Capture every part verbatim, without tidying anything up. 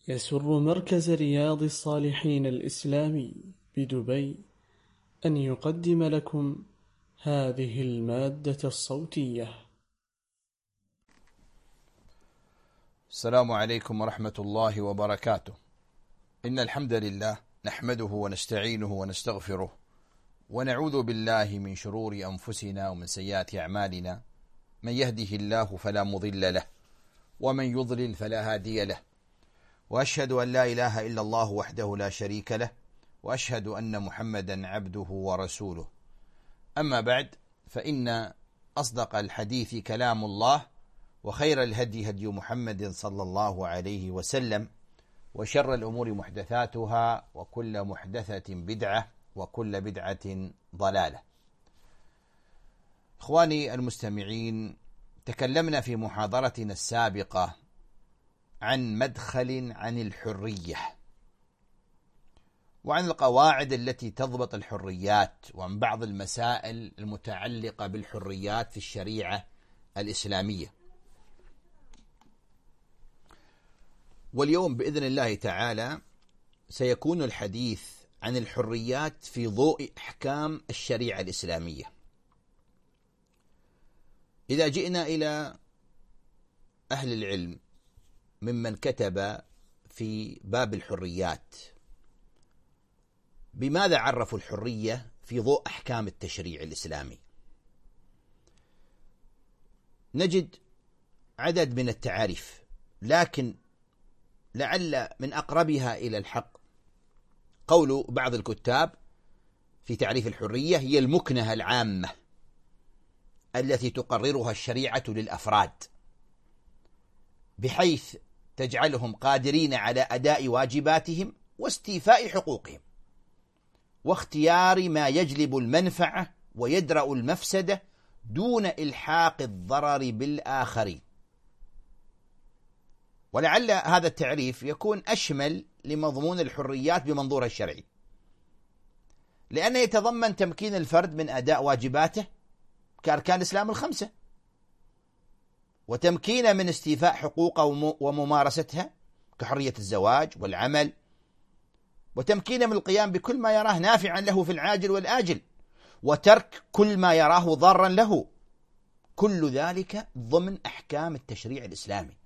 يسر مركز رياض الصالحين الإسلامي بدبي أن يقدم لكم هذه المادة الصوتية. السلام عليكم ورحمة الله وبركاته. إن الحمد لله نحمده ونستعينه ونستغفره ونعوذ بالله من شرور أنفسنا ومن سيئات أعمالنا، من يهده الله فلا مضل له ومن يضلل فلا هادي له، وأشهد أن لا إله إلا الله وحده لا شريك له، وأشهد أن محمدا عبده ورسوله. أما بعد، فإن أصدق الحديث كلام الله، وخير الهدي هدي محمد صلى الله عليه وسلم، وشر الأمور محدثاتها، وكل محدثة بدعة، وكل بدعة ضلالة. إخواني المستمعين، تكلمنا في محاضرتنا السابقة عن مدخل عن الحرية، وعن القواعد التي تضبط الحريات، وعن بعض المسائل المتعلقة بالحريات في الشريعة الإسلامية. واليوم بإذن الله تعالى سيكون الحديث عن الحريات في ضوء أحكام الشريعة الإسلامية. إذا جئنا إلى أهل العلم ممن كتب في باب الحريات، بماذا عرفوا الحرية في ضوء أحكام التشريع الإسلامي؟ نجد عدد من التعاريف، لكن لعل من أقربها إلى الحق قول بعض الكتاب في تعريف الحرية: هي المكنة العامة التي تقررها الشريعة للأفراد، بحيث تجعلهم قادرين على أداء واجباتهم واستيفاء حقوقهم، واختيار ما يجلب المنفعة ويدرأ المفسدة دون إلحاق الضرر بالآخرين. ولعل هذا التعريف يكون أشمل لمضمون الحريات بمنظورها الشرعي، لأنه يتضمن تمكين الفرد من أداء واجباته كأركان الإسلام الخمسة، وتمكينه من استيفاء حقوقه وممارستها كحرية الزواج والعمل، وتمكينه من القيام بكل ما يراه نافعا له في العاجل والآجل، وترك كل ما يراه ضارا له. كل ذلك ضمن أحكام التشريع الإسلامي.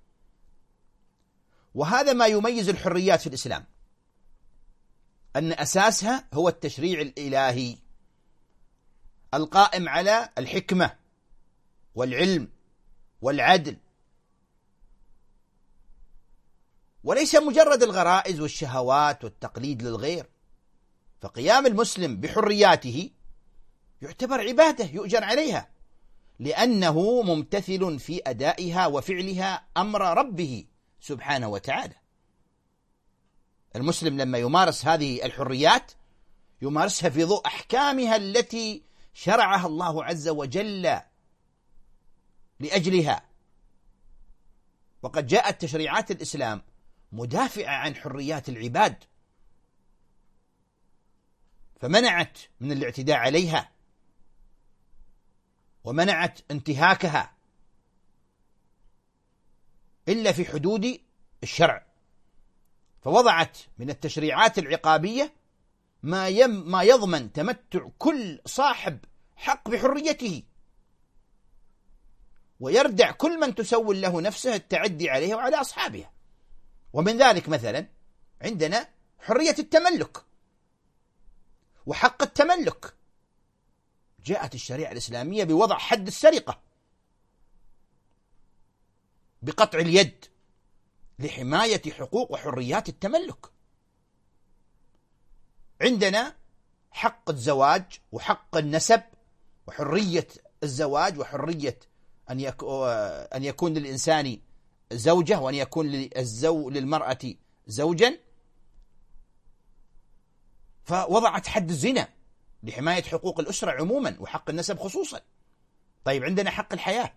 وهذا ما يميز الحريات في الإسلام، أن أساسها هو التشريع الإلهي القائم على الحكمة والعلم والعدل، وليس مجرد الغرائز والشهوات والتقليد للغير. فقيام المسلم بحرياته يعتبر عبادة يؤجر عليها، لأنه ممتثل في أدائها وفعلها أمر ربه سبحانه وتعالى. المسلم لما يمارس هذه الحريات يمارسها في ضوء أحكامها التي شرعها الله عز وجل لأجلها. وقد جاءت تشريعات الإسلام مدافعة عن حريات العباد، فمنعت من الاعتداء عليها، ومنعت انتهاكها إلا في حدود الشرع. فوضعت من التشريعات العقابية ما, يم ما يضمن تمتع كل صاحب حق بحريته، ويردع كل من تسول له نفسه التعدي عليها وعلى أصحابها. ومن ذلك مثلا عندنا حرية التملك وحق التملك. جاءت الشريعة الإسلامية بوضع حد السرقة بقطع اليد لحماية حقوق وحريات التملك. عندنا حق الزواج وحق النسب وحرية الزواج، وحرية أن يكون للإنسان زوجة، وأن يكون للزو للمرأة زوجا. فوضعت حد الزنا لحماية حقوق الأسرة عموما وحق النسب خصوصا. طيب، عندنا حق الحياة.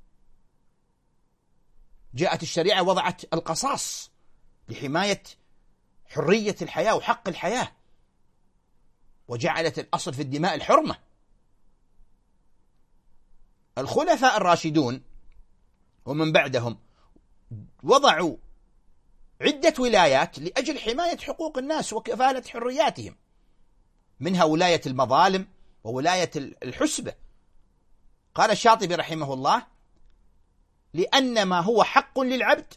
جاءت الشريعة وضعت القصاص لحماية حرية الحياة وحق الحياة، وجعلت الأصل في الدماء الحرمة. الخلفاء الراشدون ومن بعدهم وضعوا عدة ولايات لأجل حماية حقوق الناس وكفالة حرياتهم، منها ولاية المظالم وولاية الحسبة. قال الشاطبي رحمه الله: لأن ما هو حق للعبد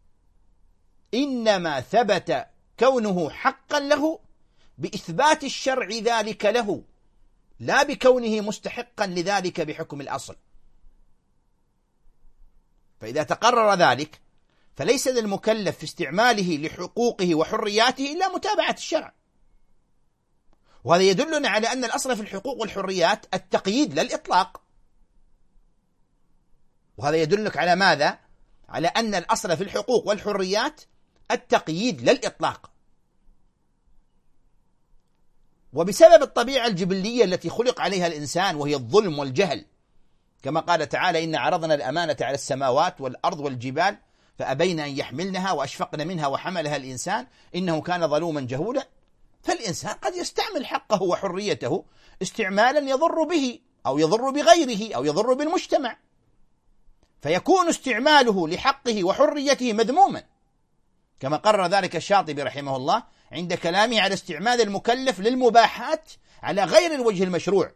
إنما ثبت كونه حقا له بإثبات الشرع ذلك له، لا بكونه مستحقا لذلك بحكم الأصل. فإذا تقرر ذلك فليس للمكلف في استعماله لحقوقه وحرياته إلا متابعة الشرع. وهذا يدلنا على أن الأصل في الحقوق والحريات التقييد لا الإطلاق. وهذا يدلك على ماذا؟ على أن الأصل في الحقوق والحريات التقييد لا الإطلاق. وبسبب الطبيعة الجبلية التي خلق عليها الإنسان وهي الظلم والجهل، كما قال تعالى: إن عرضنا الأمانة على السماوات والأرض والجبال فأبين أن يحملنها وأشفقن منها وحملها الإنسان إنه كان ظلوما جهولا. فالإنسان قد يستعمل حقه وحريته استعمالا يضر به أو يضر بغيره أو يضر بالمجتمع، فيكون استعماله لحقه وحريته مذموما، كما قرر ذلك الشاطبي رحمه الله عند كلامه على استعمال المكلف للمباحات على غير الوجه المشروع.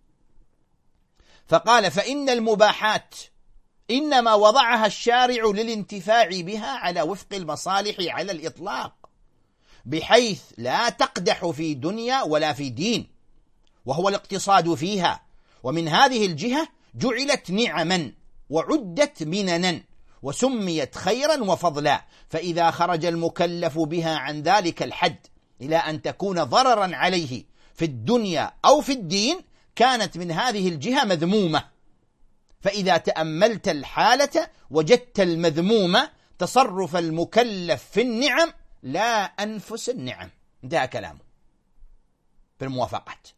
فقال: فإن المباحات إنما وضعها الشارع للانتفاع بها على وفق المصالح على الإطلاق، بحيث لا تقدح في دنيا ولا في دين، وهو الاقتصاد فيها. ومن هذه الجهة جعلت نعما وعدت مننا وسميت خيرا وفضلا، فإذا خرج المكلف بها عن ذلك الحد إلى أن تكون ضررا عليه في الدنيا أو في الدين كانت من هذه الجهة مذمومة. فإذا تأملت الحالة وجدت المذمومة تصرف المكلف في النعم لا أنفس النعم. انتهى كلامه في الموافقات.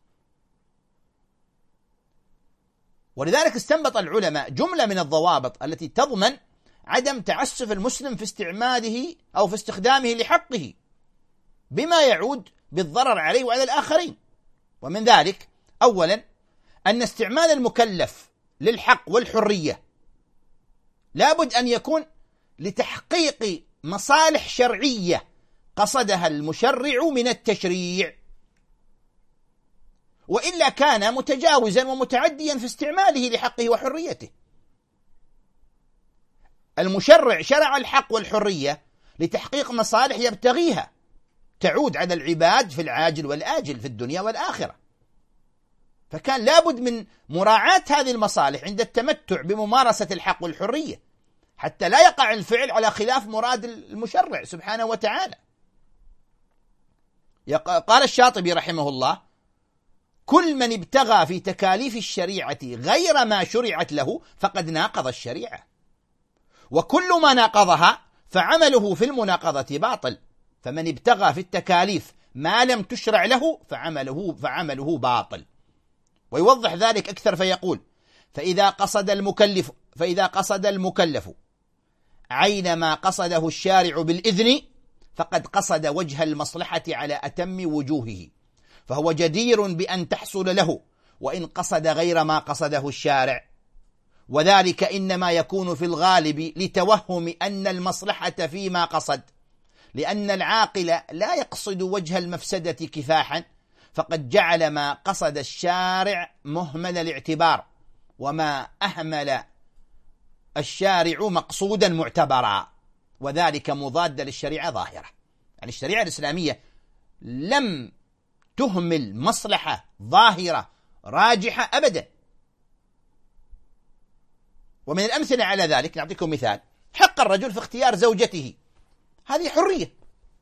ولذلك استنبط العلماء جملة من الضوابط التي تضمن عدم تعسف المسلم في استعماله أو في استخدامه لحقه بما يعود بالضرر عليه وعلى الآخرين. ومن ذلك: أولا، أن استعمال المكلف للحق والحرية لابد أن يكون لتحقيق مصالح شرعية قصدها المشرع من التشريع، وإلا كان متجاوزا ومتعديا في استعماله لحقه وحريته. المشرع شرع الحق والحرية لتحقيق مصالح يبتغيها تعود على العباد في العاجل والآجل في الدنيا والآخرة، فكان لابد من مراعاة هذه المصالح عند التمتع بممارسة الحق والحرية حتى لا يقع الفعل على خلاف مراد المشرع سبحانه وتعالى. قال الشاطبي رحمه الله: كل من ابتغى في تكاليف الشريعة غير ما شرعت له فقد ناقض الشريعة، وكل ما ناقضها فعمله في المناقضة باطل، فمن ابتغى في التكاليف ما لم تشرع له فعمله فعمله باطل. ويوضح ذلك أكثر فيقول: فإذا قصد المكلف فإذا قصد المكلف عين ما قصده الشارع بالإذن فقد قصد وجه المصلحة على أتم وجوهه، فهو جدير بأن تحصل له وإن قصد غير ما قصده الشارع، وذلك إنما يكون في الغالب لتوهم أن المصلحة فيما قصد، لأن العاقل لا يقصد وجه المفسدة كفاحا، فقد جعل ما قصد الشارع مهمل الاعتبار، وما أهمل الشارع مقصودا معتبرا، وذلك مضاد للشريعة ظاهرة. يعني الشريعة الإسلامية لم تهمل مصلحة ظاهرة راجحة أبدا. ومن الأمثلة على ذلك نعطيكم مثال: حق الرجل في اختيار زوجته، هذه حرية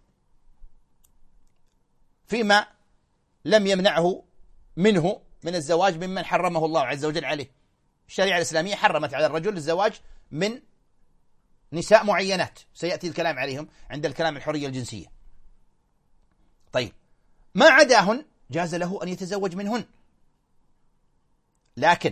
فيما لم يمنعه منه من الزواج ممن حرمه الله عز وجل عليه. الشريعة الإسلامية حرمت على الرجل الزواج من نساء معينات سيأتي الكلام عليهم عند الكلام الحرية الجنسية. طيب، ما عداهن جاز له أن يتزوج منهن، لكن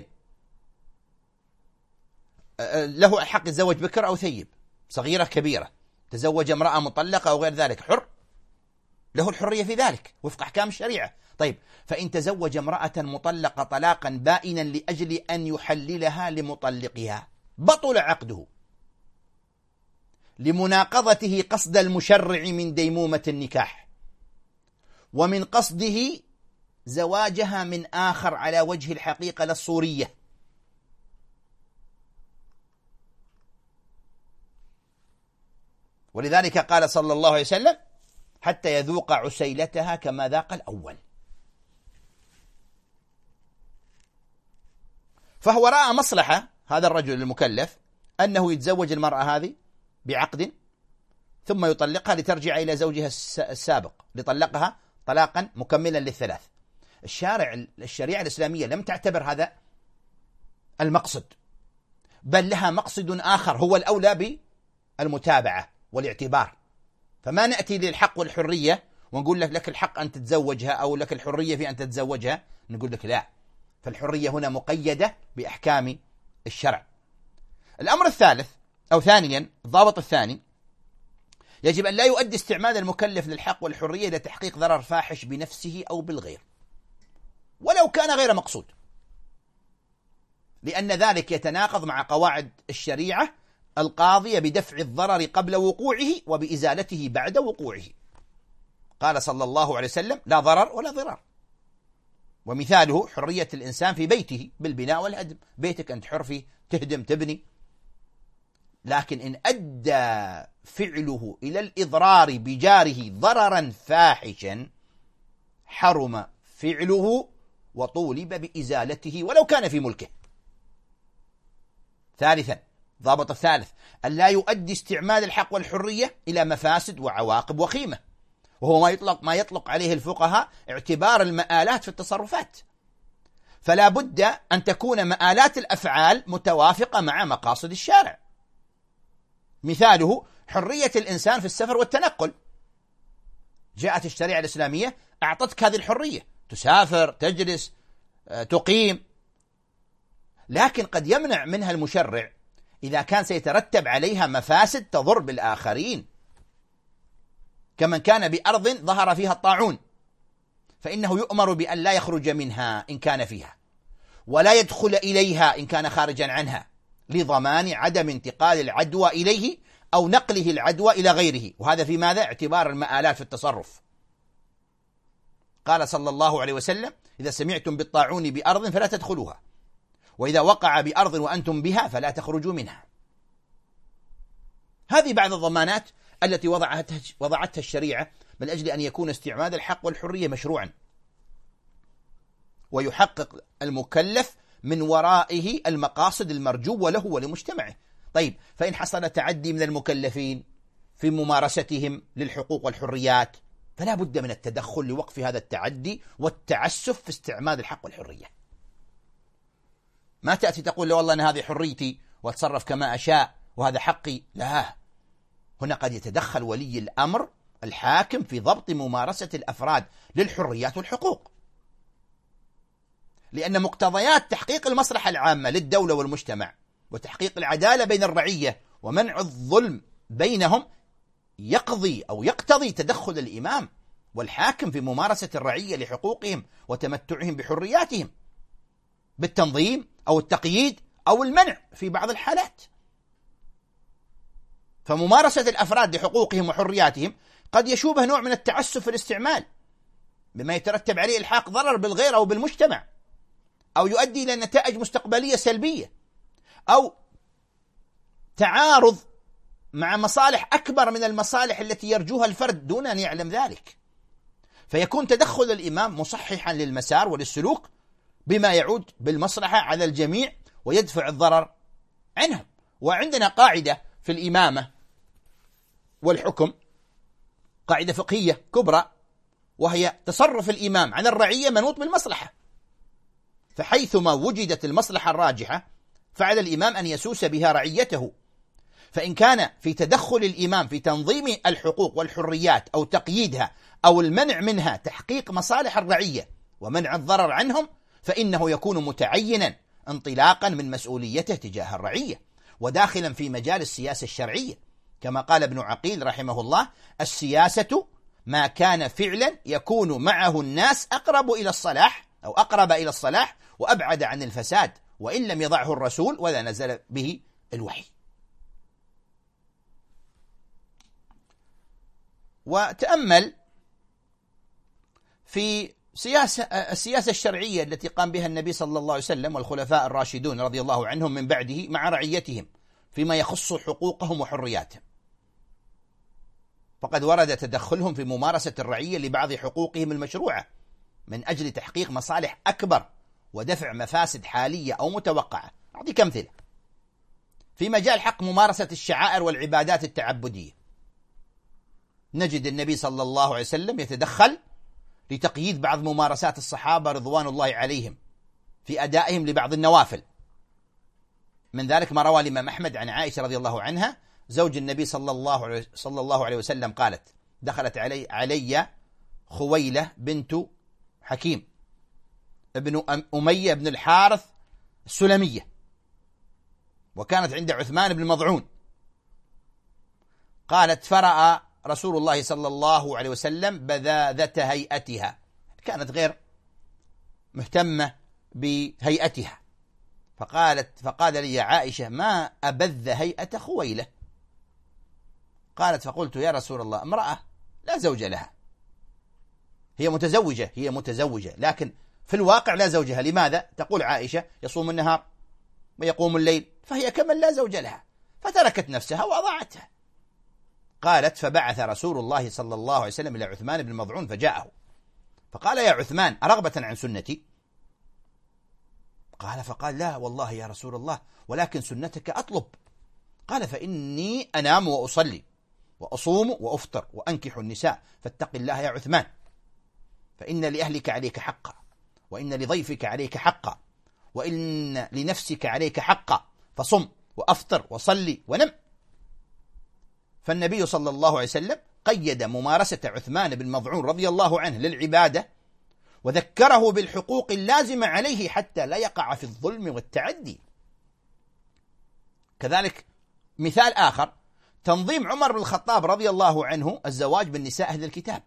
له حق يتزوج بكر أو ثيب، صغيرة كبيرة، تزوج امرأة مطلقة أو غير ذلك، حر، له الحرية في ذلك وفق أحكام الشريعة. طيب، فإن تزوج امرأة مطلقة طلاقا بائنا لأجل أن يحللها لمطلقها بطل عقده، لمناقضته قصد المشرع من ديمومة النكاح، ومن قصده زواجها من آخر على وجه الحقيقة لا الصورية. ولذلك قال صلى الله عليه وسلم: حتى يذوق عسيلتها كما ذاق الأول. فهو رأى مصلحة هذا الرجل المكلف أنه يتزوج المرأة هذه بعقد ثم يطلقها لترجع إلى زوجها السابق، لطلقها طلاقا مكملا للثلاث. الشارع الشريعة الإسلامية لم تعتبر هذا المقصد، بل لها مقصد آخر هو الأولى بالمتابعة والاعتبار. فما نأتي للحق والحرية ونقول لك لك الحق أن تتزوجها أو لك الحرية في أن تتزوجها، نقول لك لا، فالحرية هنا مقيدة بأحكام الشرع. الأمر الثالث أو ثانيا الضابط الثاني، يجب أن لا يؤدي استعمال المكلف للحق والحرية إلى تحقيق ضرر فاحش بنفسه أو بالغير ولو كان غير مقصود، لأن ذلك يتناقض مع قواعد الشريعة القاضية بدفع الضرر قبل وقوعه وبإزالته بعد وقوعه. قال صلى الله عليه وسلم: لا ضرر ولا ضرار. ومثاله حرية الإنسان في بيته بالبناء والهدم. بيتك أنت حر فيه، تهدم تبني، لكن إن أدى فعله إلى الإضرار بجاره ضررا فاحشا حرم فعله وطولب بإزالته ولو كان في ملكه. ثالثا، ضابط الثالث، أن لا يؤدي استعمال الحق والحرية إلى مفاسد وعواقب وخيمة، وهو ما يطلق ما يطلق عليه الفقهاء اعتبار المآلات في التصرفات. فلا بد أن تكون مآلات الأفعال متوافقة مع مقاصد الشارع. مثاله حرية الإنسان في السفر والتنقل. جاءت الشريعة الإسلامية أعطتك هذه الحرية، تسافر، تجلس، تقيم، لكن قد يمنع منها المشرع إذا كان سيترتب عليها مفاسد تضر بالآخرين، كمن كان بأرض ظهر فيها الطاعون فإنه يؤمر بأن لا يخرج منها إن كان فيها، ولا يدخل إليها إن كان خارجا عنها، لضمان عدم انتقال العدوى إليه أو نقله العدوى إلى غيره. وهذا في ماذا؟ اعتبار المآلات في التصرف. قال صلى الله عليه وسلم: إذا سمعتم بالطاعون بأرض فلا تدخلوها، وإذا وقع بأرض وأنتم بها فلا تخرجوا منها. هذه بعض الضمانات التي وضعتها وضعتها الشريعة من أجل أن يكون استعمال الحق والحرية مشروعا، ويحقق المكلف من ورائه المقاصد المرجوة له ولمجتمعه. طيب، فإن حصل تعدي من المكلفين في ممارستهم للحقوق والحريات فلا بد من التدخل لوقف هذا التعدي والتعسف في استعمال الحق والحرية. ما تأتي تقول: لا والله أنا هذه حريتي واتصرف كما أشاء وهذا حقي. لا، هنا قد يتدخل ولي الأمر الحاكم في ضبط ممارسة الأفراد للحريات والحقوق، لأن مقتضيات تحقيق المصلحة العامة للدولة والمجتمع وتحقيق العدالة بين الرعية ومنع الظلم بينهم يقضي أو يقتضي تدخل الإمام والحاكم في ممارسة الرعية لحقوقهم وتمتعهم بحرياتهم بالتنظيم أو التقييد أو المنع في بعض الحالات. فممارسة الأفراد لحقوقهم وحرياتهم قد يشوبه نوع من التعسف في الاستعمال بما يترتب عليه إلحاق ضرر بالغير أو بالمجتمع، أو يؤدي إلى نتائج مستقبلية سلبية، أو تعارض مع مصالح أكبر من المصالح التي يرجوها الفرد دون أن يعلم ذلك، فيكون تدخل الإمام مصححا للمسار وللسلوك بما يعود بالمصلحة على الجميع ويدفع الضرر عنهم. وعندنا قاعدة في الإمامة والحكم، قاعدة فقهية كبرى، وهي تصرف الإمام عن الرعية منوط بالمصلحة، فحيثما وجدت المصلحة الراجحة فعلى الإمام أن يسوس بها رعيته. فإن كان في تدخل الإمام في تنظيم الحقوق والحريات أو تقييدها أو المنع منها تحقيق مصالح الرعية ومنع الضرر عنهم، فإنه يكون متعينا انطلاقا من مسؤوليته تجاه الرعية وداخلا في مجال السياسة الشرعية، كما قال ابن عقيل رحمه الله: السياسة ما كان فعلا يكون معه الناس أقرب إلى الصلاح أو أقرب إلى الصلاح وأبعد عن الفساد، وإن لم يضعه الرسول ولا نزل به الوحي. وتأمل في سياسة السياسة الشرعية التي قام بها النبي صلى الله عليه وسلم والخلفاء الراشدون رضي الله عنهم من بعده مع رعيتهم فيما يخص حقوقهم وحرياتهم. فقد ورد تدخلهم في ممارسة الرعية لبعض حقوقهم المشروعة من أجل تحقيق مصالح أكبر ودفع مفاسد حالية أو متوقعة. أعطيك أمثلة. في مجال حق ممارسة الشعائر والعبادات التعبدية، نجد النبي صلى الله عليه وسلم يتدخل لتقييد بعض ممارسات الصحابة رضوان الله عليهم في أدائهم لبعض النوافل. من ذلك ما روى الإمام أحمد عن عائشة رضي الله عنها زوج النبي صلى الله عليه صلى الله عليه وسلم قالت: دخلت علي علي خويلة بنت حكيم ابن أمية بن الحارث السلمية، وكانت عند عثمان بن مضعون. قالت: فرأى رسول الله صلى الله عليه وسلم بذاذة هيئتها، كانت غير مهتمة بهيئتها، فقالت فقال لي يا عائشة: ما أبذ هيئة خويلة؟ قالت: فقلت: يا رسول الله، امرأة لا زوج لها، هي متزوجة هي متزوجة لكن في الواقع لا زوج لها. لماذا؟ تقول عائشة: يصوم النهار ويقوم الليل، فهي كمن لا زوج لها، فتركت نفسها وأضاعتها. قالت: فبعث رسول الله صلى الله عليه وسلم إلى عثمان بن مضعون فجاءه فقال: يا عثمان، أرغبة عن سنتي؟ قال فقال: لا والله يا رسول الله، ولكن سنتك أطلب. قال: فإني أنام وأصلي وأصوم وأفطر وأنكح النساء، فاتق الله يا عثمان، فإن لأهلك عليك حقا، وإن لضيفك عليك حقا، وإن لنفسك عليك حقا، فصم وأفطر وصلي ونم. فالنبي صلى الله عليه وسلم قيد ممارسة عثمان بن مضعون رضي الله عنه للعبادة، وذكره بالحقوق اللازمة عليه حتى لا يقع في الظلم والتعدي. كذلك مثال آخر، تنظيم عمر بن الخطاب رضي الله عنه الزواج بالنساء أهل الكتاب،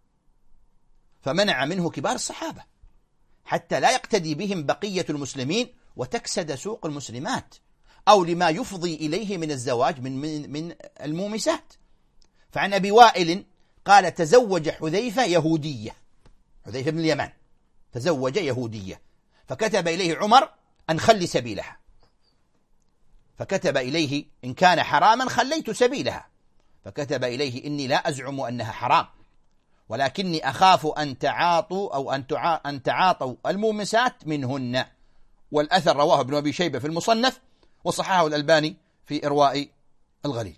فمنع منه كبار الصحابة حتى لا يقتدي بهم بقية المسلمين وتكسد سوق المسلمات، أو لما يفضي إليه من الزواج من, من, من المومسات. فعن أبي وائل قال: تزوج حذيفة يهودية، حذيفة بن اليمان تزوج يهودية، فكتب إليه عمر أن خلي سبيلها، فكتب إليه: إن كان حراما خليت سبيلها، فكتب إليه: إني لا أزعم أنها حرام، ولكني أخاف أن تعاطوا أو أن, تعا أن تعاطوا المومسات منهن. والأثر رواه ابن أبي شيبة في المصنف، وصححه الألباني في إرواء الغليل.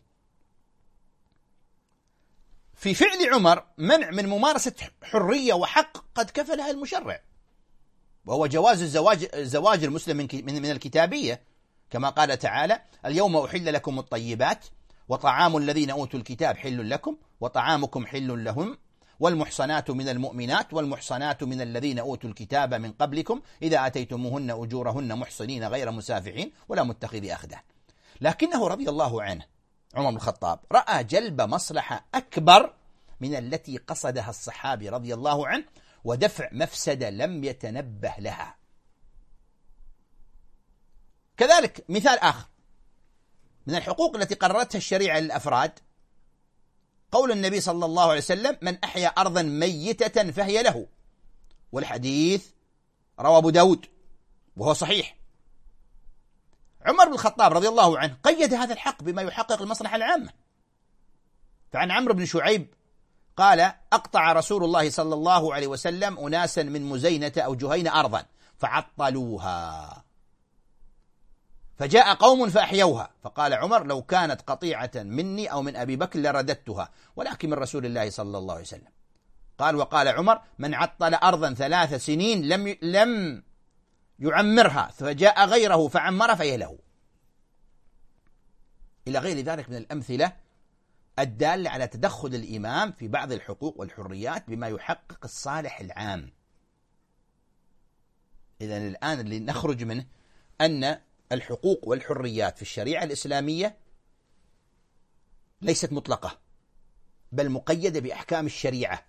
في فعل عمر منع من ممارسة حرية وحق قد كفلها المشرع، وهو جواز الزواج زواج المسلم من من الكتابية، كما قال تعالى: اليوم أحل لكم الطيبات وطعام الذين أوتوا الكتاب حل لكم وطعامكم حل لهم والمحصنات من المؤمنات والمحصنات من الذين أوتوا الكتاب من قبلكم إذا أتيتموهن أجورهن محصنين غير مسافحين ولا متخذي أخدان. لكنه رضي الله عنه عمر بن الخطاب رأى جلب مصلحة أكبر من التي قصدها الصحابي رضي الله عنه، ودفع مفسدة لم يتنبه لها. كذلك مثال آخر من الحقوق التي قررتها الشريعة للأفراد، قول النبي صلى الله عليه وسلم: من أحيا أرضا ميتة فهي له، والحديث رواه أبو داود وهو صحيح. عمر بن الخطاب رضي الله عنه قيد هذا الحق بما يحقق المصلحة العامة. فعن عمرو بن شعيب قال: أقطع رسول الله صلى الله عليه وسلم أناسا من مزينة أو جهينة أرضا فعطلوها، فجاء قوم فأحيوها، فقال عمر: لو كانت قطيعة مني أو من أبي بكر لرددتها، ولكن من رسول الله صلى الله عليه وسلم. قال: وقال عمر: من عطل أرضا ثلاث سنين لم لم يعمرها فجاء غيره فعمر فهي له. إلى غير ذلك من الأمثلة الدالة على تدخل الإمام في بعض الحقوق والحريات بما يحقق الصالح العام. إذن الآن اللي نخرج منه أن الحقوق والحريات في الشريعة الإسلامية ليست مطلقة، بل مقيدة بأحكام الشريعة.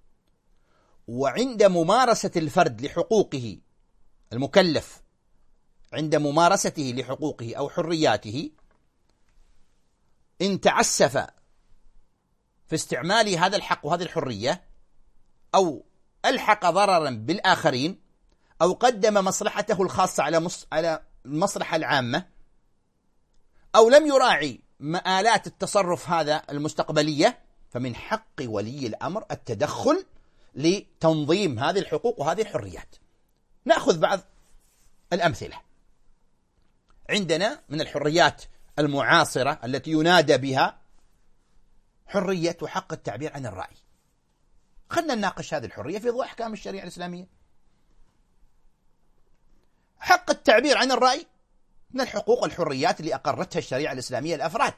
وعند ممارسة الفرد لحقوقه المكلف، عند ممارسته لحقوقه أو حرياته، إن تعسف في استعمال هذا الحق وهذه الحرية، أو ألحق ضررا بالآخرين، أو قدم مصلحته الخاصة على على المصلحة العامة، أو لم يراعي مآلات التصرف هذا المستقبلية، فمن حق ولي الأمر التدخل لتنظيم هذه الحقوق وهذه الحريات. نأخذ بعض الأمثلة. عندنا من الحريات المعاصرة التي ينادى بها حرية وحق التعبير عن الرأي. خلنا نناقش هذه الحرية في ضوء أحكام الشريعة الإسلامية. حق التعبير عن الرأي من الحقوق والحريات اللي أقرتها الشريعة الإسلامية للأفراد،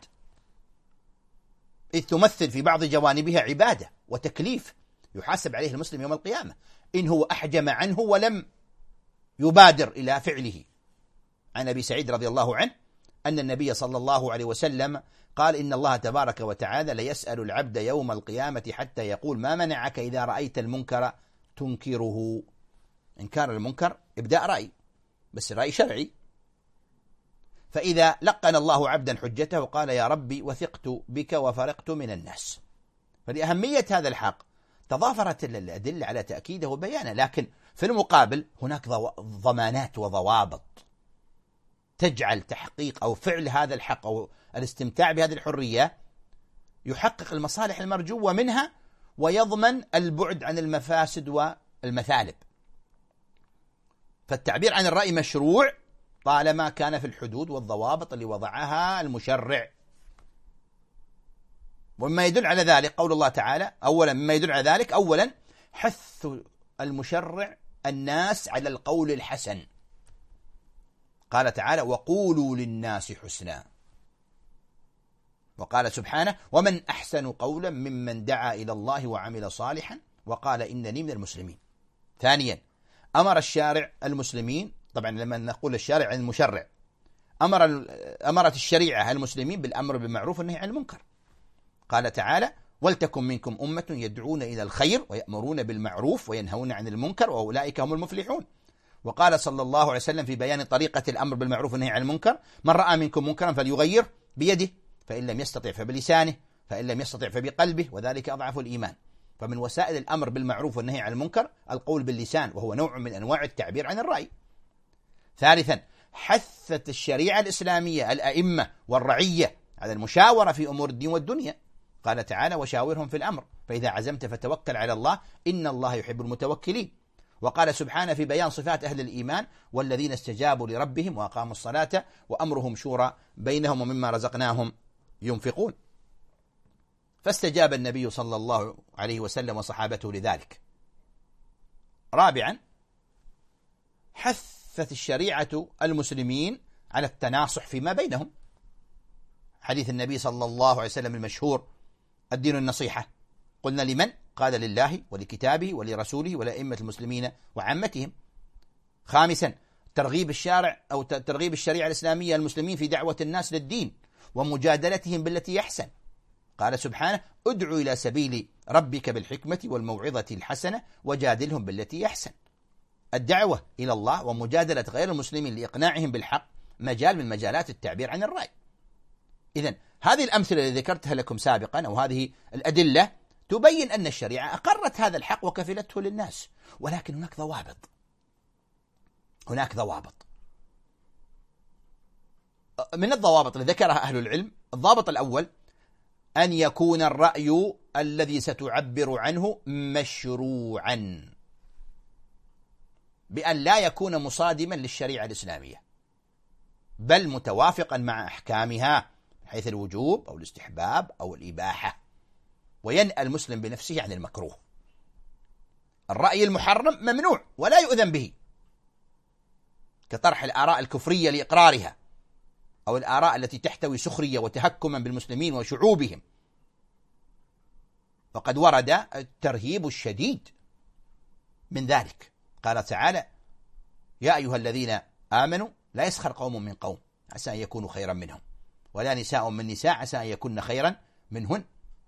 إذ تمثل في بعض جوانبها عبادة وتكليف يحاسب عليه المسلم يوم القيامة إن هو أحجم عنه ولم يبادر إلى فعله. عن أبي سعيد رضي الله عنه أن النبي صلى الله عليه وسلم قال: إن الله تبارك وتعالى ليسأل العبد يوم القيامة حتى يقول: ما منعك إذا رأيت المنكر تنكره. إنكار المنكر إبداء رأي، بس رأي شرعي. فإذا لقن الله عبدا حجته قال: يا ربي وثقت بك وفرقت من الناس. فلأهمية هذا الحق تضافرت الأدلة على تأكيده وبيانه، لكن في المقابل هناك ضمانات وضوابط تجعل تحقيق أو فعل هذا الحق أو الاستمتاع بهذه الحرية يحقق المصالح المرجوة منها ويضمن البعد عن المفاسد والمثالب. فالتعبير عن الرأي مشروع طالما كان في الحدود والضوابط اللي وضعها المشرع. ومما يدل على ذلك قول الله تعالى، أولا مما يدل على ذلك أولا حث المشرع الناس على القول الحسن. قال تعالى: وقولوا للناس حسنا. وقال سبحانه: ومن أحسن قولا ممن دعا إلى الله وعمل صالحا وقال إنني من المسلمين. ثانيا أمر الشارع المسلمين، طبعا لما نقول الشارع عن المشرع، أمر أمرت الشريعة المسلمين بالأمر بالمعروف والنهي عن المنكر. قال تعالى: ولتكن منكم أمة يدعون إلى الخير ويأمرون بالمعروف وينهون عن المنكر وأولئك هم المفلحون. وقال صلى الله عليه وسلم في بيان طريقة الأمر بالمعروف والنهي عن المنكر: من رأى منكم منكرا فليغير بيده، فإن لم يستطع فبلسانه، فإن لم يستطع فبقلبه، وذلك أضعف الإيمان. فمن وسائل الأمر بالمعروف والنهي عن المنكر القول باللسان، وهو نوع من أنواع التعبير عن الرأي. ثالثا حثت الشريعة الإسلامية الأئمة والرعية على المشاورة في أمور الدين والدنيا. قال تعالى: وشاورهم في الأمر فإذا عزمت فتوكل على الله إن الله يحب المتوكلين. وقال سبحانه في بيان صفات أهل الإيمان: والذين استجابوا لربهم وأقاموا الصلاة وأمرهم شورى بينهم ومما رزقناهم ينفقون. فاستجاب النبي صلى الله عليه وسلم وصحابته لذلك. رابعا حثت الشريعة المسلمين على التناصح فيما بينهم. حديث النبي صلى الله عليه وسلم المشهور: الدين النصيحة. قلنا: لمن؟ قال: لله ولكتابه ولرسوله ولأئمة المسلمين وعامتهم. خامسا ترغيب الشارع أو ترغيب الشريعة الإسلامية المسلمين في دعوة الناس للدين ومجادلتهم بالتي يحسن. قال سبحانه: ادعو إلى سبيل ربك بالحكمة والموعظة الحسنة وجادلهم بالتي يحسن. الدعوة إلى الله ومجادلة غير المسلمين لإقناعهم بالحق مجال من مجالات التعبير عن الرأي. إذن هذه الأمثلة التي ذكرتها لكم سابقا أو هذه الأدلة تبين أن الشريعة أقرت هذا الحق وكفلته للناس، ولكن هناك ضوابط. هناك ضوابط من الضوابط اللي ذكرها أهل العلم. الضابط الأول أن يكون الرأي الذي ستعبر عنه مشروعا، بأن لا يكون مصادما للشريعة الإسلامية بل متوافقا مع أحكامها حيث الوجوب أو الاستحباب أو الإباحة، وينأى المسلم بنفسه عن المكروه. الرأي المحرم ممنوع ولا يؤذن به، كطرح الآراء الكفرية لإقرارها أو الآراء التي تحتوي سخرية وتهكما بالمسلمين وشعوبهم. وقد ورد الترهيب الشديد من ذلك. قال تعالى: يا أيها الذين آمنوا لا يسخر قوم من قوم عسى أن يكونوا خيرا منهم ولا نساء من نساء عسى أن يكون خيرا منهن.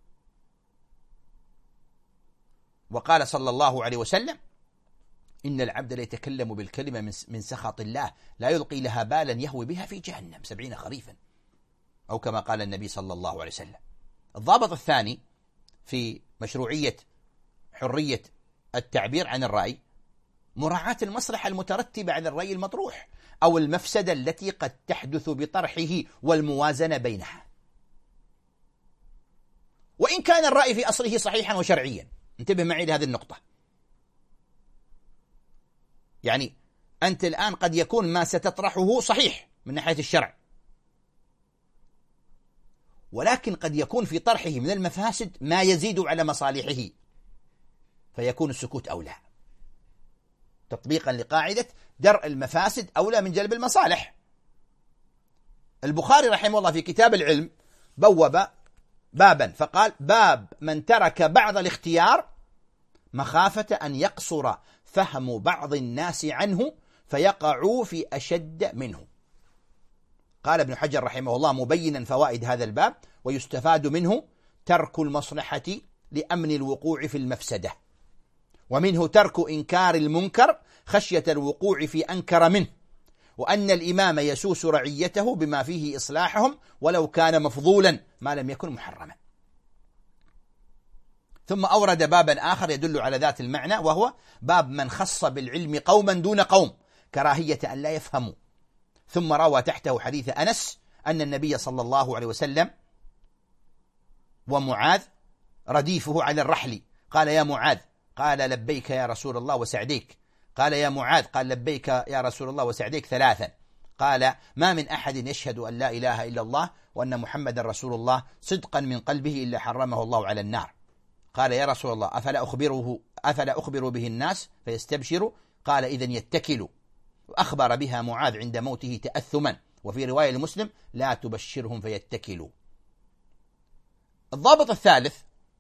وقال صلى الله عليه وسلم: إن العبد ليتكلم بالكلمة من سخط الله لا يلقي لها بالا يهوي بها في جهنم سبعين خريفا، أو كما قال النبي صلى الله عليه وسلم. الضابط الثاني في مشروعية حرية التعبير عن الرأي مراعاة المصلحة المترتبة على الرأي المطروح أو المفسدة التي قد تحدث بطرحه والموازنة بينها، وإن كان الرأي في أصله صحيحا وشرعيا. انتبه معي لهذه النقطة. يعني أنت الآن قد يكون ما ستطرحه صحيح من ناحية الشرع، ولكن قد يكون في طرحه من المفاسد ما يزيد على مصالحه، فيكون السكوت أولى، تطبيقا لقاعدة درء المفاسد أولى من جلب المصالح. البخاري رحمه الله في كتاب العلم بوب بابا فقال: باب من ترك بعض الاختيار مخافة أن يقصر فهم بعض الناس عنه فيقعوا في أشد منه. قال ابن حجر رحمه الله مبينا فوائد هذا الباب: ويستفاد منه ترك المصلحة لأمن الوقوع في المفسدة، ومنه ترك إنكار المنكر خشية الوقوع في أنكر منه، وأن الإمام يسوس رعيته بما فيه إصلاحهم ولو كان مفضولا ما لم يكن محرما. ثم أورد بابا آخر يدل على ذات المعنى، وهو باب من خص بالعلم قوما دون قوم كراهية أن لا يفهموا. ثم روى تحته حديث أنس أن النبي صلى الله عليه وسلم ومعاذ رديفه على الرحل قال: يا معاذ، قال: لبيك يا رسول الله وسعديك. قال: يا معاذ، قال: لبيك يا رسول الله وسعديك ثلاثا. قال: ما من أحد يشهد أن لا إله إلا الله وأن محمد رسول الله صدقا من قلبه إلا حرمه الله على النار. قال: يا رسول الله، أفلا أخبره أفلا أخبر به الناس فيستبشروا؟ قال: إذن يتكلوا. وأخبر بها معاذ عند موته تأثما، وفي رواية لمسلم: لا تبشرهم فيتكلوا. الضابط الثالث: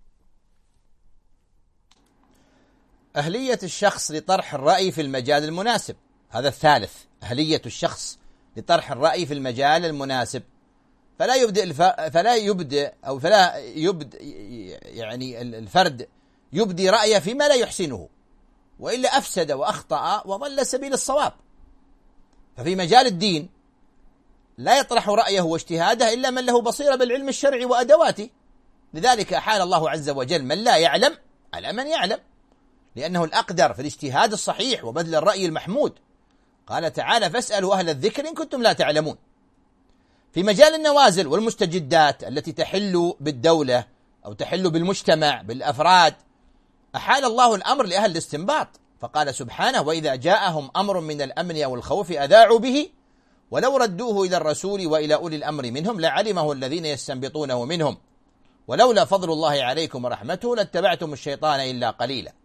أهلية الشخص لطرح الرأي في المجال المناسب. هذا الثالث: أهلية الشخص لطرح الرأي في المجال المناسب، فلا يبدأ الف... فلا يبدأ أو فلا يبدأ يعني الفرد يبدي رأيه فيما لا يحسنه، وإلا أفسد وأخطأ وضل سبيل الصواب. ففي مجال الدين لا يطرح رأيه واجتهاده إلا من له بصيرة بالعلم الشرعي وأدواته، لذلك أحال الله عز وجل من لا يعلم على من يعلم، لأنه الأقدر في الاجتهاد الصحيح وبذل الرأي المحمود. قال تعالى: فاسألوا أهل الذكر إن كنتم لا تعلمون. في مجال النوازل والمستجدات التي تحل بالدولة أو تحل بالمجتمع بالأفراد، أحال الله الأمر لأهل الاستنباط، فقال سبحانه: وإذا جاءهم أمر من الأمن أو الخوف أذاعوا به ولو ردوه إلى الرسول وإلى أولي الأمر منهم لعلمه الذين يستنبطونه منهم ولولا فضل الله عليكم ورحمته لاتبعتم الشيطان إلا قليلا.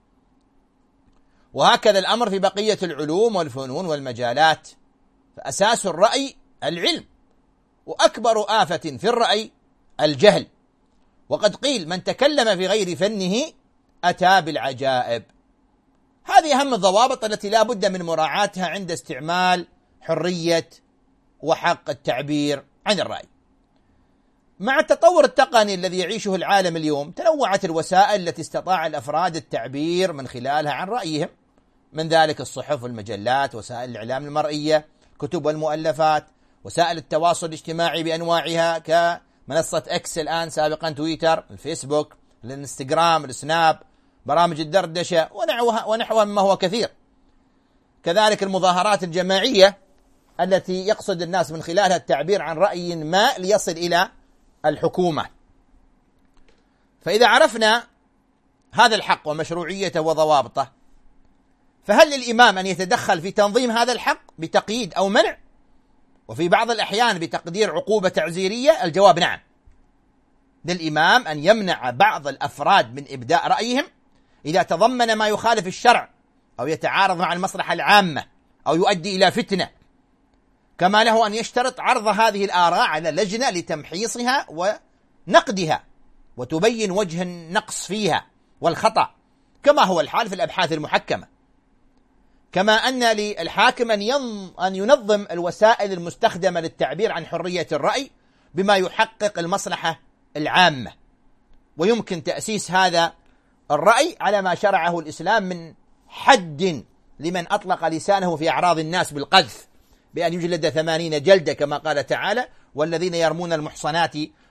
وهكذا الأمر في بقية العلوم والفنون والمجالات، فأساس الرأي العلم، وأكبر آفة في الرأي الجهل. وقد قيل: من تكلم في غير فنه أتى بالعجائب. هذه أهم الضوابط التي لا بد من مراعاتها عند استعمال حرية وحق التعبير عن الرأي. مع التطور التقني الذي يعيشه العالم اليوم، تنوعت الوسائل التي استطاع الأفراد التعبير من خلالها عن رأيهم، من ذلك الصحف والمجلات، وسائل الإعلام المرئية، الكتب والمؤلفات، وسائل التواصل الاجتماعي بأنواعها كمنصة إكس الآن، سابقا تويتر، الفيسبوك، الانستغرام، السناب، برامج الدردشة ونحوها ونحوها مما هو كثير. كذلك المظاهرات الجماعية التي يقصد الناس من خلالها التعبير عن رأي ما ليصل إلى الحكومة. فإذا عرفنا هذا الحق ومشروعيته وضوابطه، فهل للإمام أن يتدخل في تنظيم هذا الحق بتقييد أو منع، وفي بعض الأحيان بتقدير عقوبة تعزيرية؟ الجواب نعم. للإمام أن يمنع بعض الأفراد من إبداء رأيهم إذا تضمن ما يخالف الشرع أو يتعارض مع المصلحة العامة أو يؤدي إلى فتنة، كما له أن يشترط عرض هذه الآراء على لجنة لتمحيصها ونقدها وتبين وجه النقص فيها والخطأ، كما هو الحال في الأبحاث المحكمة. كما أن للحاكم أن ينظم الوسائل المستخدمة للتعبير عن حرية الرأي بما يحقق المصلحة العامة، ويمكن تأسيس هذا الرأي على ما شرعه الإسلام من حد لمن أطلق لسانه في أعراض الناس بالقذف بأن يجلد ثمانين جلدة، كما قال تعالى: والذين يرمون المحصنات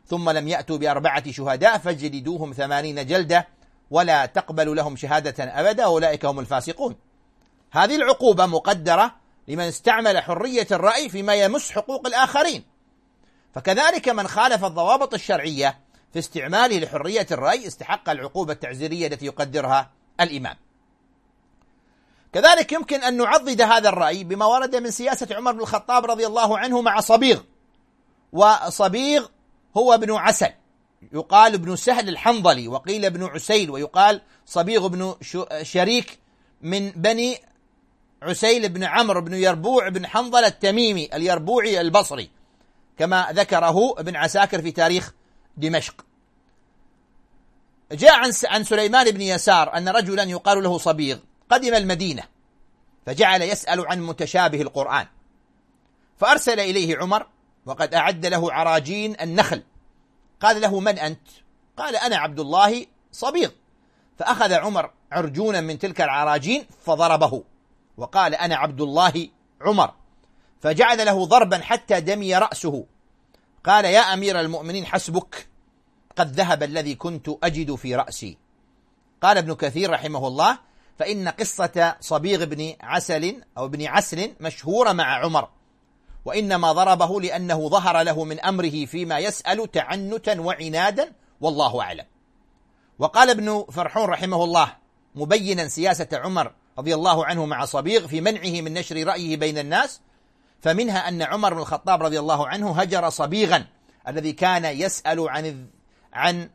ثم لم يأتوا بأربعة شهداء فاجلدوهم ثمانين جلدة ولا تقبل لهم شهادة أبدا أولئك هم الفاسقون. هذه العقوبة مقدرة لمن استعمل حرية الرأي فيما يمس حقوق الآخرين، فكذلك من خالف الضوابط الشرعية في استعماله لحرية الرأي استحق العقوبة التعزيرية التي يقدرها الإمام. كذلك يمكن أن نعضد هذا الرأي بما ورد من سياسة عمر بن الخطاب رضي الله عنه مع صبيغ، وصبيغ هو ابن عسل، يقال ابن سهل الحنظلي، وقيل ابن عسيل، ويقال صبيغ بن شريك من بني عسيل بن عمرو بن يربوع بن حنظل التميمي اليربوعي البصري، كما ذكره ابن عساكر في تاريخ دمشق. جاء عن سليمان بن يسار أن رجلا يقال له صبيغ قدم المدينة فجعل يسأل عن متشابه القرآن، فأرسل إليه عمر وقد أعد له عراجين النخل. قال له: من أنت؟ قال: أنا عبد الله صبيغ. فأخذ عمر عرجونا من تلك العراجين فضربه وقال: أنا عبد الله عمر، فجعل له ضربا حتى دمي رأسه. قال: يا أمير المؤمنين حسبك، قد ذهب الذي كنت أجد في رأسي. قال ابن كثير رحمه الله: فإن قصة صبيغ بن عسل أو بن عسل مشهورة مع عمر، وإنما ضربه لأنه ظهر له من أمره فيما يسأل تعنتا وعنادا، والله أعلم. وقال ابن فرحون رحمه الله مبينا سياسة عمر رضي الله عنه مع صبيغ في منعه من نشر رأيه بين الناس، فمنها أن عمر بن الخطاب رضي الله عنه هجر صبيغا الذي كان يسأل عن عن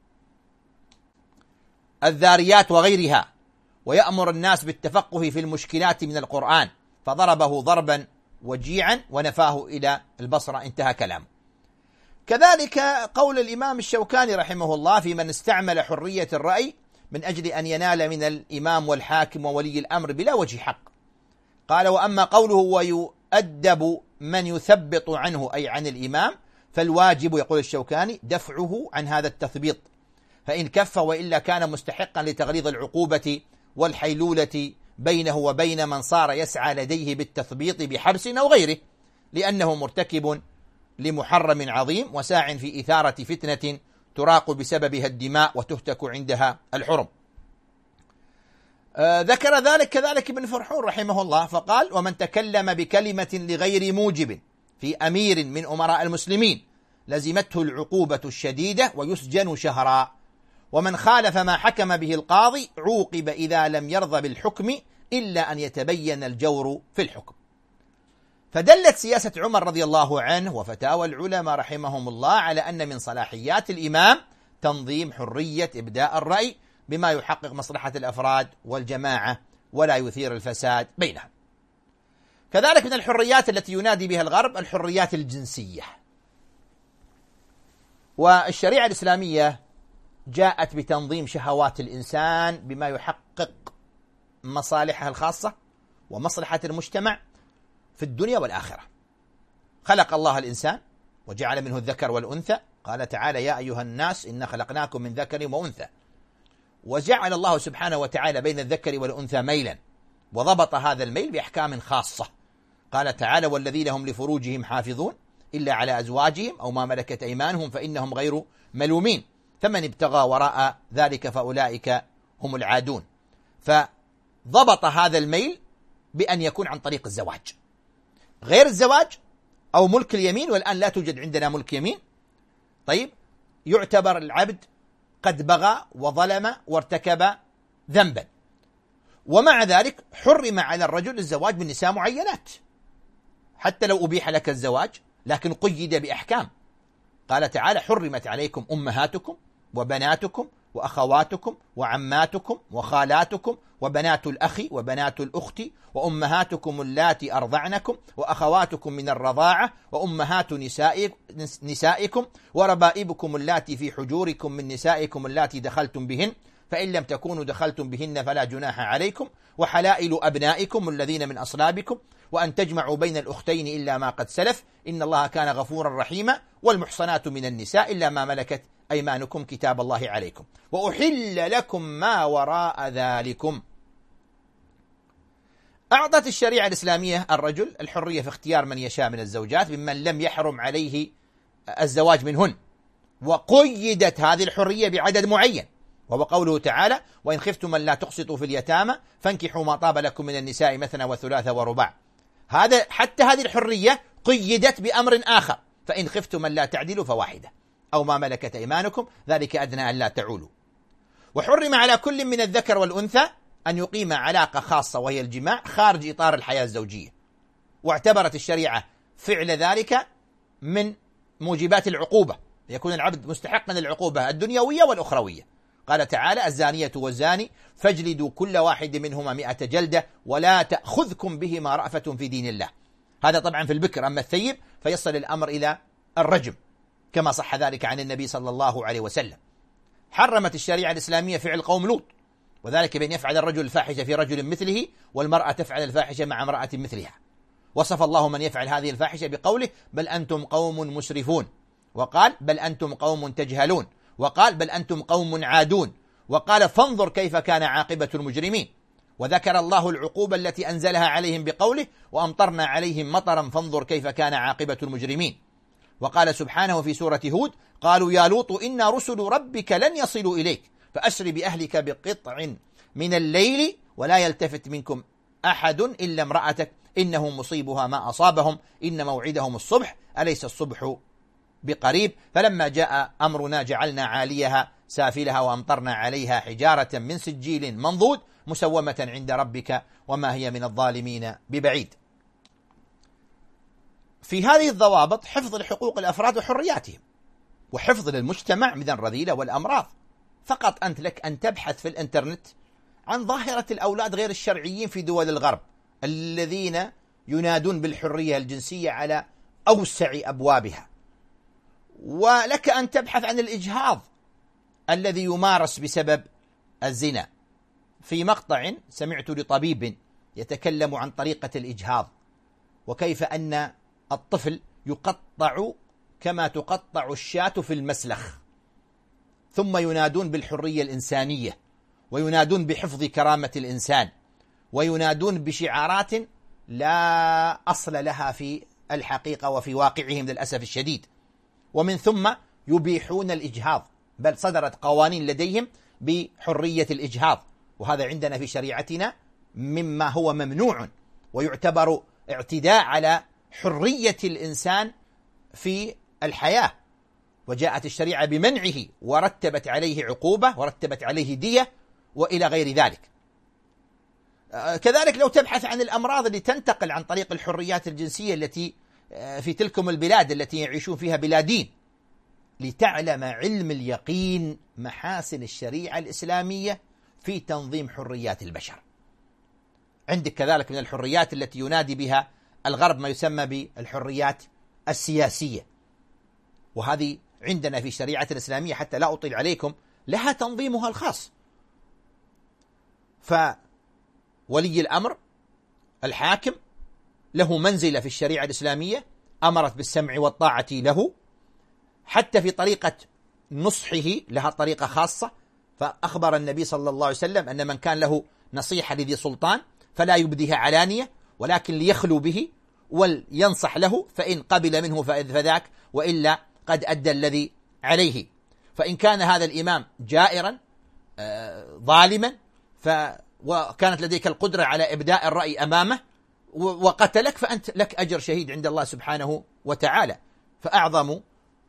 الذاريات وغيرها ويأمر الناس بالتفقه في المشكلات من القرآن، فضربه ضربا وجيعا ونفاه إلى البصرة. انتهى كلامه. كذلك قول الإمام الشوكاني رحمه الله في من استعمل حرية الرأي من أجل أن ينال من الإمام والحاكم وولي الأمر بلا وجه حق. قال: وأما قوله ويؤدب من يثبط عنه أي عن الإمام، فالواجب يقول الشوكاني دفعه عن هذا التثبيط، فإن كف وإلا كان مستحقا لتغليظ العقوبة والحيلولة بينه وبين من صار يسعى لديه بالتثبيط بحبس أو غيره، لأنه مرتكب لمحرم عظيم وساع في إثارة فتنة تراق بسببها الدماء وتهتك عندها الحرم. آه ذكر ذلك كذلك ابن فرحون رحمه الله فقال: ومن تكلم بكلمة لغير موجب في أمير من أمراء المسلمين لزمته العقوبة الشديدة ويسجن شهرا، ومن خالف ما حكم به القاضي عوقب إذا لم يرضى بالحكم إلا أن يتبين الجور في الحكم. فدلت سياسة عمر رضي الله عنه وفتاوى العلماء رحمهم الله على أن من صلاحيات الإمام تنظيم حرية إبداء الرأي بما يحقق مصلحة الأفراد والجماعة ولا يثير الفساد بينهم. كذلك من الحريات التي ينادي بها الغرب الحريات الجنسية، والشريعة الإسلامية جاءت بتنظيم شهوات الإنسان بما يحقق مصالحه الخاصة ومصلحة المجتمع في الدنيا والآخرة. خلق الله الإنسان وجعل منه الذكر والأنثى، قال تعالى: يا أيها الناس إنا خلقناكم من ذكر وأنثى، وجعل الله سبحانه وتعالى بين الذكر والأنثى ميلا، وضبط هذا الميل بأحكام خاصة. قال تعالى: والذين هم لفروجهم حافظون إلا على أزواجهم أو ما ملكت أيمانهم فإنهم غير ملومين، فمن ابتغى وراء ذلك فأولئك هم العادون. فضبط هذا الميل بأن يكون عن طريق الزواج، غير الزواج أو ملك اليمين، والآن لا توجد عندنا ملك يمين. طيب، يعتبر العبد قد بغى وظلم وارتكب ذنبا، ومع ذلك حرم على الرجل الزواج من نساء معينات حتى لو أبيح لك الزواج، لكن قيد بأحكام. قال تعالى: حرمت عليكم أمهاتكم وبناتكم وأخواتكم وعماتكم وخالاتكم وبنات الأخ وبنات الأخت وأمهاتكم اللاتي أرضعنكم وأخواتكم من الرضاعة وأمهات نسائكم وربائبكم اللاتي في حجوركم من نسائكم اللاتي دخلتم بهن، فإن لم تكونوا دخلتم بهن فلا جناح عليكم، وحلائل أبنائكم الذين من أصلابكم، وأن تجمعوا بين الأختين إلا ما قد سلف، إن الله كان غفورا رحيما، والمحصنات من النساء إلا ما ملكت أيمانكم كتاب الله عليكم، وأحل لكم ما وراء ذلكم. أعطت الشريعة الإسلامية الرجل الحرية في اختيار من يشاء من الزوجات ممن لم يحرم عليه الزواج منهن، وقيدت هذه الحرية بعدد معين، وهو قوله تعالى: وإن خفتم أن لا تقسطوا في اليتامى فانكحوا ما طاب لكم من النساء مثنى وثلاث ورباع. هذا حتى هذه الحرية قيدت بأمر آخر: فإن خفتم أن لا تعدلوا فواحدة أو ما ملكت أيمانكم ذلك أدنى أن لا تعولوا. وحرم على كل من الذكر والأنثى أن يقيم علاقة خاصة وهي الجماع خارج إطار الحياة الزوجية، واعتبرت الشريعة فعل ذلك من موجبات العقوبة، يكون العبد مستحقا للعقوبة الدنيوية والأخروية. قال تعالى: الزانية والزاني فاجلدوا كل واحد منهما مئة جلدة ولا تأخذكم بهما رأفة في دين الله. هذا طبعا في البكر، أما الثيب فيصل الأمر إلى الرجم كما صح ذلك عن النبي صلى الله عليه وسلم. حرمت الشريعة الإسلامية فعل قوم لوط، وذلك بأن يفعل الرجل الفاحشة في رجل مثله والمرأة تفعل الفاحشة مع امرأة مثلها. وصف الله من يفعل هذه الفاحشة بقوله: بل أنتم قوم مسرفون، وقال: بل أنتم قوم تجهلون، وقال: بل أنتم قوم عادون، وقال: فانظر كيف كان عاقبة المجرمين. وذكر الله العقوبة التي أنزلها عليهم بقوله: وأمطرنا عليهم مطرا فانظر كيف كان عاقبة المجرمين. وقال سبحانه في سورة هود: قالوا يا لوط إنا رسل ربك لن يصلوا إليك فأسر بأهلك بقطع من الليل ولا يلتفت منكم أحد إلا امرأتك إنه مصيبها ما أصابهم إن موعدهم الصبح أليس الصبح بقريب. فلما جاء أمرنا جعلنا عاليها سافلها وأمطرنا عليها حجارة من سجيل منضود مسومة عند ربك وما هي من الظالمين ببعيد. في هذه الضوابط حفظ لحقوق الأفراد وحرياتهم، وحفظ للمجتمع من الرذيلة والأمراض. فقط أنت لك أن تبحث في الإنترنت عن ظاهرة الأولاد غير الشرعيين في دول الغرب الذين ينادون بالحرية الجنسية على أوسع أبوابها، ولك أن تبحث عن الإجهاض الذي يمارس بسبب الزنا. في مقطع سمعت لطبيب يتكلم عن طريقة الإجهاض وكيف أن الطفل يقطع كما تقطع الشاة في المسلخ، ثم ينادون بالحرية الإنسانية وينادون بحفظ كرامة الإنسان وينادون بشعارات لا أصل لها في الحقيقة وفي واقعهم للأسف الشديد، ومن ثم يبيحون الإجهاض، بل صدرت قوانين لديهم بحرية الإجهاض، وهذا عندنا في شريعتنا مما هو ممنوع ويعتبر اعتداء على حرية الإنسان في الحياة. وجاءت الشريعة بمنعه ورتبت عليه عقوبة ورتبت عليه دية وإلى غير ذلك. كذلك لو تبحث عن الأمراض اللي تنتقل عن طريق الحريات الجنسية التي في تلكم البلاد التي يعيشون فيها بلا دين، لتعلم علم اليقين محاسن الشريعة الإسلامية في تنظيم حريات البشر. عندك كذلك من الحريات التي ينادي بها الغرب ما يسمى بالحريات السياسية، وهذه عندنا في الشريعة الإسلامية حتى لا أطيل عليكم لها تنظيمها الخاص. فولي الأمر الحاكم له منزلة في الشريعة الإسلامية أمرت بالسمع والطاعة له، حتى في طريقة نصحه لها طريقة خاصة. فأخبر النبي صلى الله عليه وسلم أن من كان له نصيحة لذي سلطان فلا يبديها علانية ولكن ليخلو به ولينصح له، فإن قبل منه فذاك وإلا قد أدى الذي عليه. فإن كان هذا الإمام جائرا ظالما وكانت لديك القدرة على إبداء الرأي أمامه وقتلك فأنت لك أجر شهيد عند الله سبحانه وتعالى. فأعظم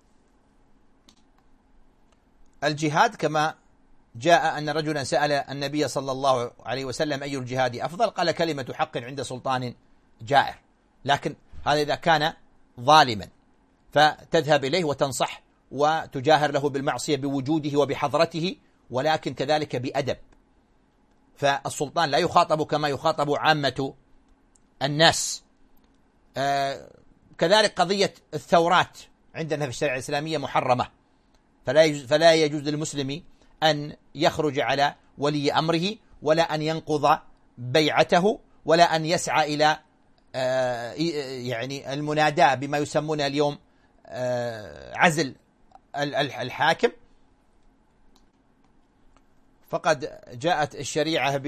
الجهاد كما جاء أن رجلا سأل النبي صلى الله عليه وسلم أي الجهاد أفضل، قال كلمة حق عند سلطان جائر. لكن هذا إذا كان ظالما فتذهب إليه وتنصح وتجاهر له بالمعصية بوجوده وبحضرته، ولكن كذلك بأدب. فالسلطان لا يخاطب كما يخاطب عامة الناس. آه كذلك قضية الثورات عندنا في الشريعة الإسلامية محرمة، فلا يجوز, فلا يجوز للمسلم أن يخرج على ولي أمره ولا أن ينقض بيعته ولا أن يسعى إلى آه يعني المناداة بما يسمونه اليوم آه عزل الحاكم. فقد جاءت الشريعة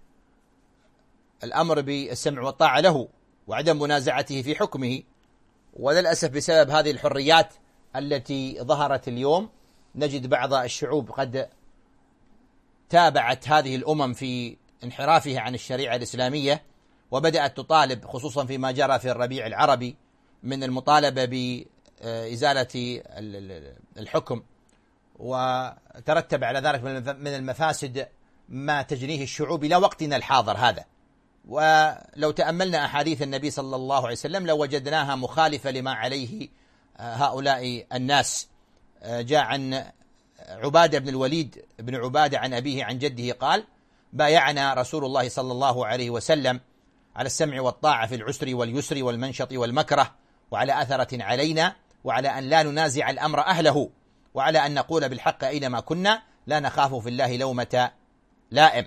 بالأمر بالسمع والطاعة له وعدم منازعته في حكمه، وللأسف بسبب هذه الحريات التي ظهرت اليوم نجد بعض الشعوب قد تابعت هذه الأمم في انحرافها عن الشريعة الإسلامية، وبدأت تطالب خصوصا فيما جرى في الربيع العربي من المطالبة بإزالة الحكم، وترتب على ذلك من المفاسد ما تجنيه الشعوب إلى وقتنا الحاضر هذا. ولو تأملنا أحاديث النبي صلى الله عليه وسلم لو وجدناها مخالفة لما عليه هؤلاء الناس. جاء عن عبادة بن الوليد بن عبادة عن أبيه عن جده قال: بايعنا رسول الله صلى الله عليه وسلم على السمع والطاعة في العسر واليسر والمنشط والمكره، وعلى أثرة علينا، وعلى أن لا ننازع الأمر أهله، وعلى أن نقول بالحق أينما كنا، لا نخاف في الله لومة لائم.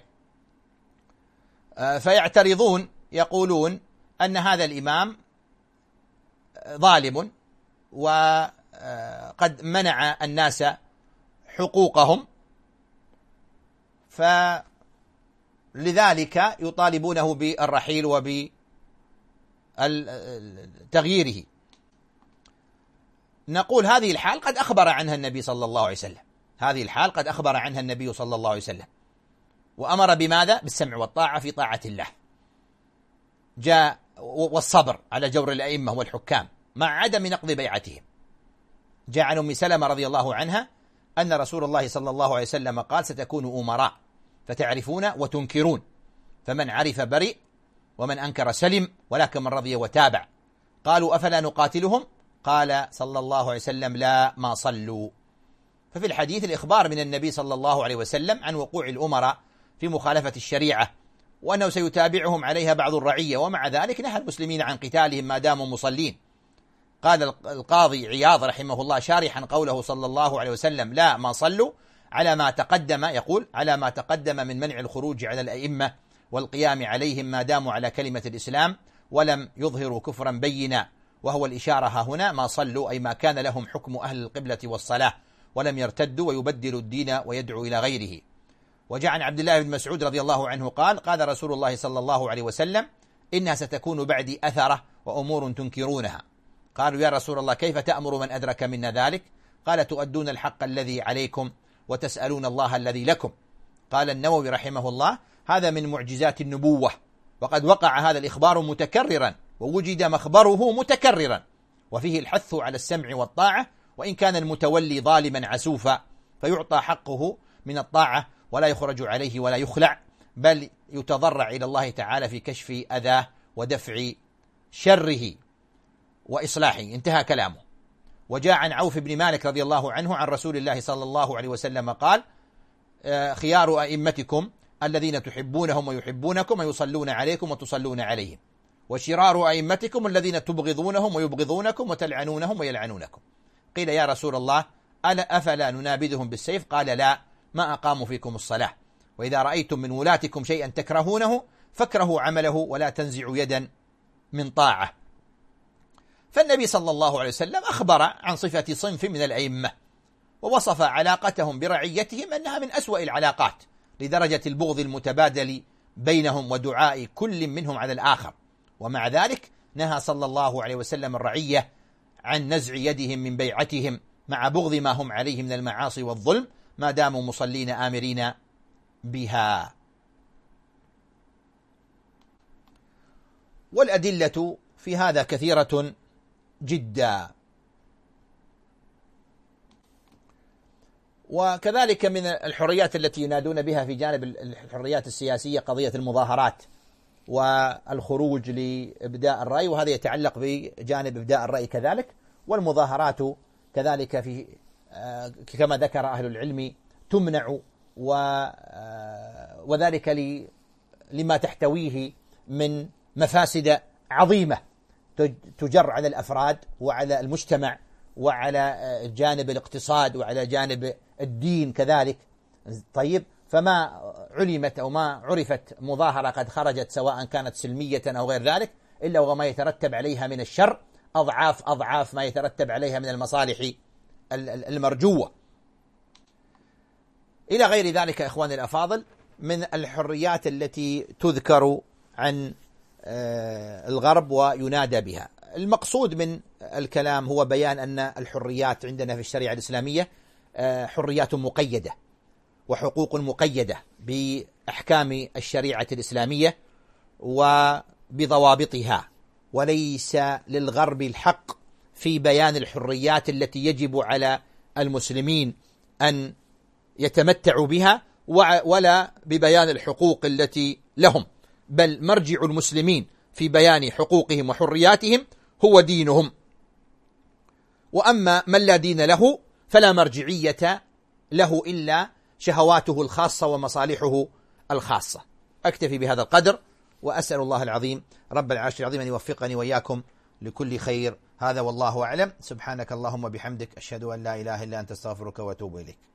فيعترضون يقولون أن هذا الإمام ظالم وقد منع الناس حقوقهم، فلذلك يطالبونه بالرحيل وبتغييره. نقول هذه الحال قد أخبر عنها النبي صلى الله عليه وسلم، هذه الحال قد أخبر عنها النبي صلى الله عليه وسلم، وأمر بماذا؟ بالسمع والطاعة في طاعة الله، جاء والصبر على جور الأئمة والحكام مع عدم نقض بيعتهم. جاء عن أم سلمة رضي الله عنها أن رسول الله صلى الله عليه وسلم قال: ستكونوا أمراء فتعرفون وتنكرون، فمن عرف برئ ومن أنكر سلم، ولكن من رضي وتابع. قالوا: أفلا نقاتلهم؟ قال صلى الله عليه وسلم: لا، ما صلوا. ففي الحديث الإخبار من النبي صلى الله عليه وسلم عن وقوع الأمراء في مخالفة الشريعة، وأنه سيتابعهم عليها بعض الرعية، ومع ذلك نهى المسلمين عن قتالهم ما داموا مصلين. قال القاضي عياض رحمه الله شارحا قوله صلى الله عليه وسلم: لا، ما صلوا، على ما تقدم، يقول: على ما تقدم من منع الخروج على الأئمة والقيام عليهم ما داموا على كلمة الإسلام ولم يظهروا كفرا بينا، وهو الإشارة ها هنا ما صلوا، أي ما كان لهم حكم أهل القبلة والصلاة، ولم يرتدوا ويبدلوا الدين ويدعوا إلى غيره. وجاء عن عبد الله بن مسعود رضي الله عنه قال: قال رسول الله صلى الله عليه وسلم: إنها ستكون بعدي أثرة وأمور تنكرونها. قالوا: يا رسول الله، كيف تأمر من أدرك منا ذلك؟ قال: تؤدون الحق الذي عليكم وتسألون الله الذي لكم. قال النووي رحمه الله: هذا من معجزات النبوة، وقد وقع هذا الإخبار متكررا، ووجد مخبره متكررا، وفيه الحث على السمع والطاعة، وإن كان المتولي ظالما عسوفا، فيعطى حقه من الطاعة ولا يخرج عليه ولا يخلع، بل يتضرع إلى الله تعالى في كشف أذاه ودفع شره وإصلاحه. انتهى كلامه. وجاء عن عوف بن مالك رضي الله عنه عن رسول الله صلى الله عليه وسلم قال: خيار أئمتكم الذين تحبونهم ويحبونكم ويصلون عليكم وتصلون عليهم، وشرار أئمتكم الذين تبغضونهم ويبغضونكم وتلعنونهم ويلعنونكم. قيل: يا رسول الله، ألا أفلا ننابذهم بالسيف؟ قال: لا، ما أقاموا فيكم الصلاة. وإذا رأيتم من ولاتكم شيئا تكرهونه فاكرهوا عمله ولا تنزعوا يدا من طاعة. فالنبي صلى الله عليه وسلم أخبر عن صفة صنف من الأئمة، ووصف علاقتهم برعيتهم أنها من أسوأ العلاقات، لدرجة البغض المتبادل بينهم ودعاء كل منهم على الآخر. ومع ذلك نهى صلى الله عليه وسلم الرعية عن نزع يدهم من بيعتهم، مع بغض ما هم عليه من المعاصي والظلم، ما داموا مصلين آمرين بها. والأدلة في هذا كثيرة جدا. وكذلك من الحريات التي ينادون بها في جانب الحريات السياسية قضية المظاهرات والخروج لإبداء الرأي، وهذا يتعلق بجانب إبداء الرأي كذلك. والمظاهرات كذلك في كما ذكر أهل العلم تمنع، وذلك لما تحتويه من مفاسد عظيمة تجر على الأفراد وعلى المجتمع وعلى جانب الاقتصاد وعلى جانب الدين كذلك. طيب، فما علمت أو ما عرفت مظاهرة قد خرجت سواء كانت سلمية أو غير ذلك إلا وما يترتب عليها من الشر أضعاف أضعاف ما يترتب عليها من المصالح المرجوة. إلى غير ذلك إخواني الأفاضل من الحريات التي تذكر عن الغرب وينادى بها. المقصود من الكلام هو بيان أن الحريات عندنا في الشريعة الإسلامية حريات مقيدة وحقوق مقيدة بأحكام الشريعة الإسلامية وبضوابطها، وليس للغرب الحق في بيان الحريات التي يجب على المسلمين أن يتمتعوا بها، ولا ببيان الحقوق التي لهم، بل مرجع المسلمين في بيان حقوقهم وحرياتهم هو دينهم. وأما من لا دين له فلا مرجعية له إلا شهواته الخاصة ومصالحه الخاصة. أكتفي بهذا القدر، وأسأل الله العظيم رب العرش العظيم أن يوفقني وإياكم لكل خير. هذا والله أعلم. سبحانك اللهم وبحمدك، أشهد أن لا إله إلا أنت، استغفرك وأتوب إليك.